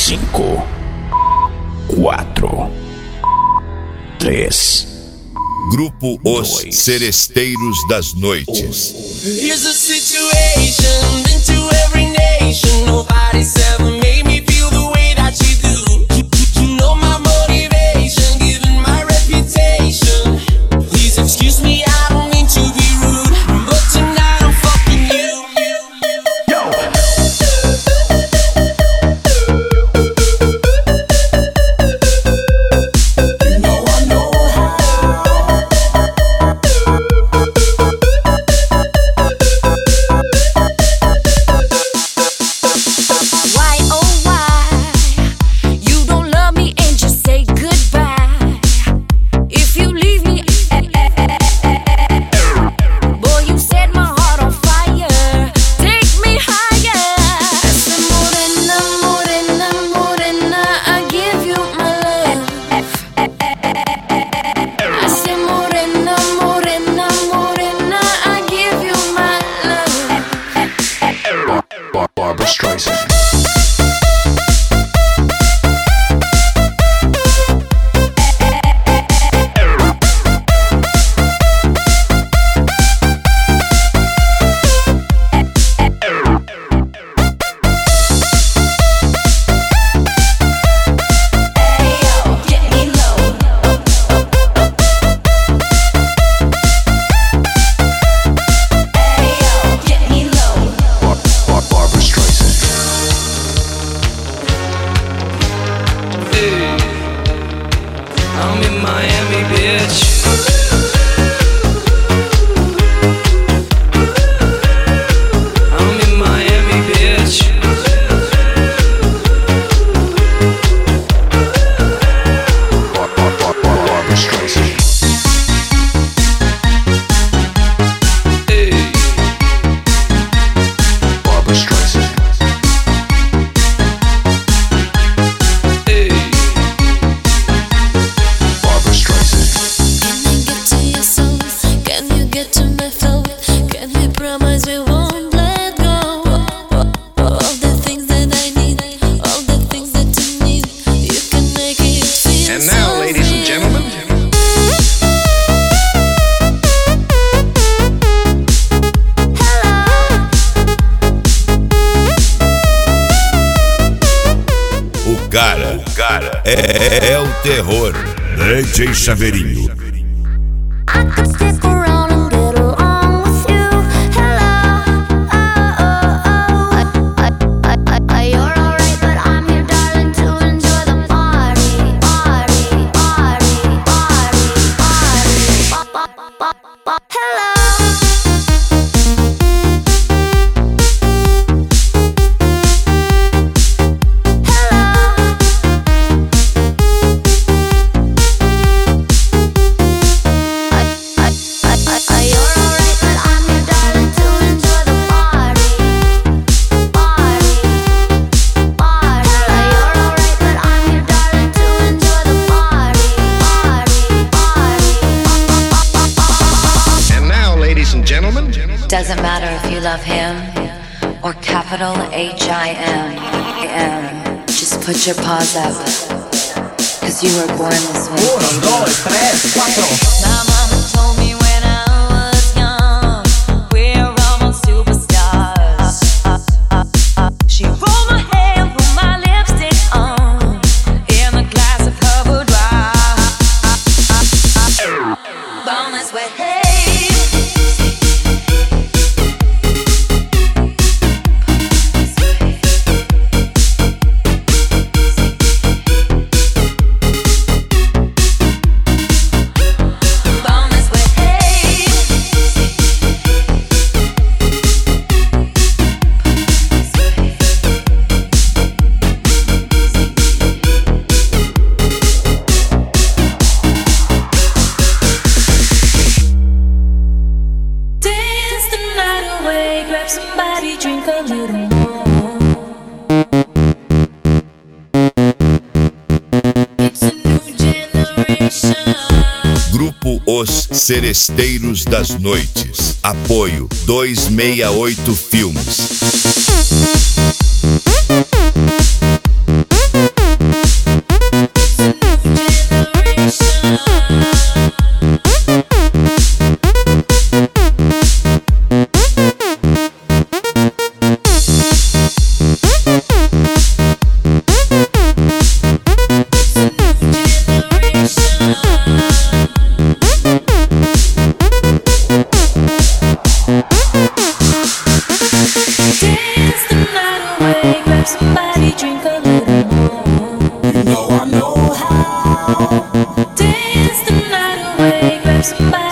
5, 4, 3. Grupo Os Seresteiros das Noites. Here's a situation into every nation. Nobody's ever made me feel the way that you do. You know my motivation, given my reputation. Please excuse me, I don't mean to be rude, but tonight I'm fucking you. Barbra Streisand. I'm in Miami, bitch. I'm in Miami, bitch. Barbra Streisand. Hey. Barbra Streisand. Hey. Barbra Streisand. Can you get to your soul? Can you get to my throat? Can we promise we won't let go? All the things that I need, all the things that you need, you can make it feel. And now, so ladies and real. gentlemen, O cara é o terror. DJ Chaveirinho. I could stick around and get along with you. Hello, you're alright, but I'm here, darling, to enjoy the party. Hello. Doesn't matter if you love him or capital H-I-M. Just put your paws up, 'cause you were born this way. 1, 2, 3, 4. My mama told me when I was young, we're almost superstars. She rolled my hair and put my lipstick on in a glass of her boudoir. Born this way. Somebody drink a little more. It's a new generation. Grupo Os Seresteiros das Noites. Apoio 268 Filmes. somebody.